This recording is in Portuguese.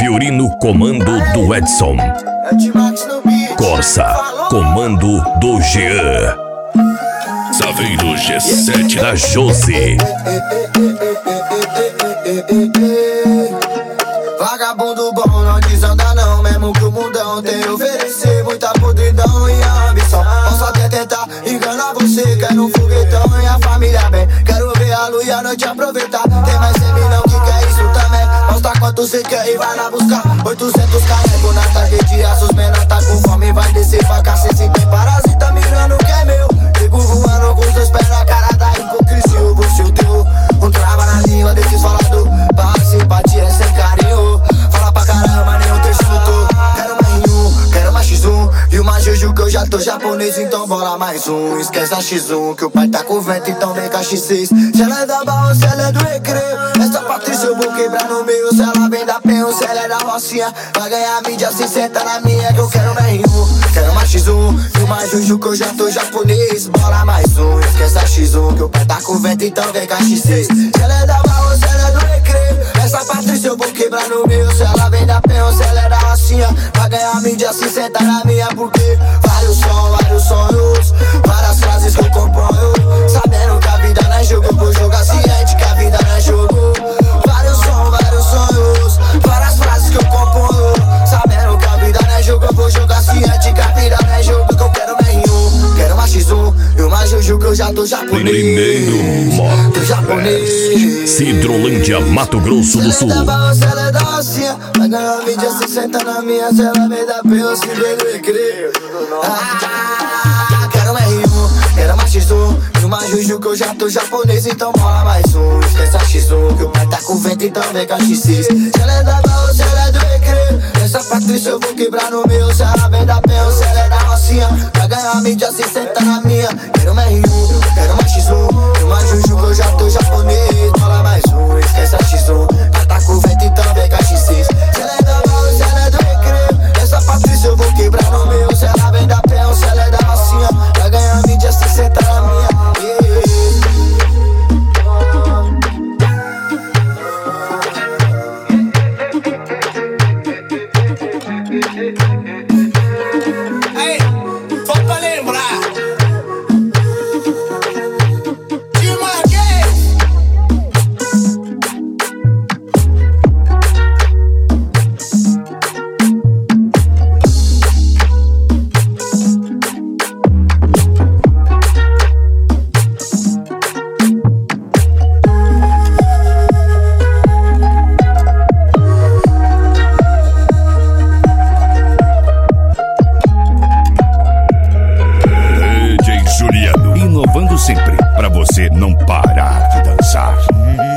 Fiorino, comando do Edson. Corsa, comando do Jean. Saveiro G7 da Josi. Vagabundo bom não desanda não, mesmo que o mundão tem a oferecer muita podridão e a ambição. Posso até tentar enganar você, quero um foguetão e a família bem. Quero ver a lua e a noite aproveitar. Tem mais seminão que quer isso também. Mostra quanto você quer e vai lá buscar 800 carrego na tarde, aços menor tá com fome, vai descer pra cacete. Se tem parasita mirando o que é meu, fico voando com os dois pés na cara da hipocrisia. Você deu um trava na língua desses falador. Pra simpatia é sem carinho. Fala pra caramba, nenhum terço lutou. Quero mais um, quero mais X1 e uma Juju que eu já tô japonês, então bola mais um. Esquece a X1 que o pai tá com vento, então vem com a X6. Se ela é da barra, se ela é do recreio, essa Patrícia eu vou quebrar no meio. Se ela vem da penho, se ela é da rocinha, vai ganhar mídia, se senta na minha. Que eu quero mais R1, quero mais X1 e uma Juju que eu já tô japonês. Bola mais um, esquece a X1 que o pai tá com vento, então vem com a X6. Se ela é da barra, se ela é do recreio, essa Patrícia eu vou quebrar no meio. Se ela vem da penho, se ela é da rocinha, vai ganhar mídia, se senta na minha. Porque vários sonhos, várias frases que eu componho, sabendo que a vida não é jogo, eu vou jogar ciente que a vida não é jogo. Vários sonhos, várias frases que eu componho, sabendo que a vida não é jogo, eu vou jogar ciente que a vida não é jogo. Que eu quero mais R1, quero mais X1 e uma Juju que eu já tô japonês. Primeiro tô japonês. Cidrolândia, Mato Grosso do Sul. Se ela é da barra, se ela é da rocinha, vai ganhar mídia, se senta na minha. Se ela vem da penha, se vem do recreio. Quero mais R1, quero mais X1 e uma Juju que eu já tô japonês, então bola mais um. Esquece a X1 que o pai tá com vento, então vem com a X6. Se ela é da barra, se ela é do recreio, essa Patrícia eu vou quebrar no meu. Se ela vem da penha, se ela é da rocinha, vai ganhar mídia, se senta na minha. Quero mais R1, quero mais X1 e uma Juju que eu já tô japonês, bola mais um. Esquece a X1, pai tá com vento, então vem com a X6. Se ela é da barra, se ela é do recreio, essa Patrícia eu vou quebrar no meu. Se ela vem da penha, se ela é da rocinha, vai ganhar mídia, se senta na minha. Aí, só pra lembrar de Marquês. DJ Juliano, inovando sempre pra você não parar de dançar.